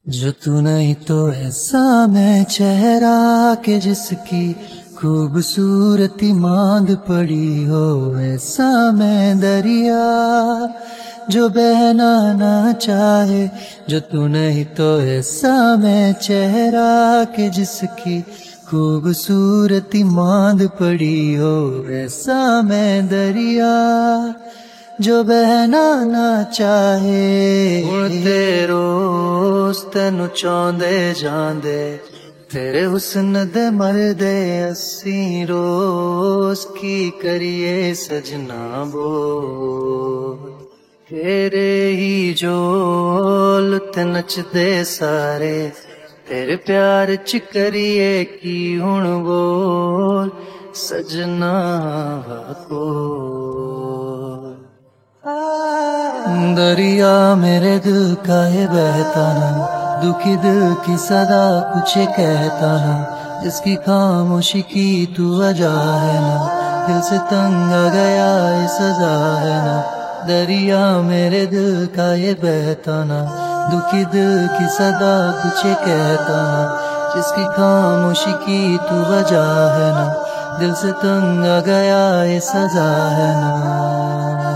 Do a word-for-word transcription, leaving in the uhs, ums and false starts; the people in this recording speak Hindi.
जो तू नहीं तो ऐसा मैं चेहरा के जिसकी खूबसूरती मांद पड़ी हो, ऐसा मैं दरिया जो बहना ना चाहे। जो तू नहीं तो ऐसा मैं चेहरा के जिसकी खूबसूरती मांद पड़ी हो, ऐसा मैं दरिया जो बहना ना चाहे। हुण ते रोज तेनू चांदे जांदे, तेरे हुस्न दे मरदे असी रोज की करिए सजना बोल। तेरे ही जोल ते नचदे सारे, तेरे प्यार च करिए की हुण बोल सजना बोल। दरिया मेरे दिल का है बहता ना, दुखी दिल की सदा कुछ कहता ना, जिसकी खामोशी की तू वजह है ना, दिल से तंग आ गया ये सजा है ना। दरिया मेरे दिल का ये बहता ना, दुखी दिल की सदा कुछ कहता ना, जिसकी खामोशी की तू वजह है ना, दिल से तंग आ गया ये सजा है ना।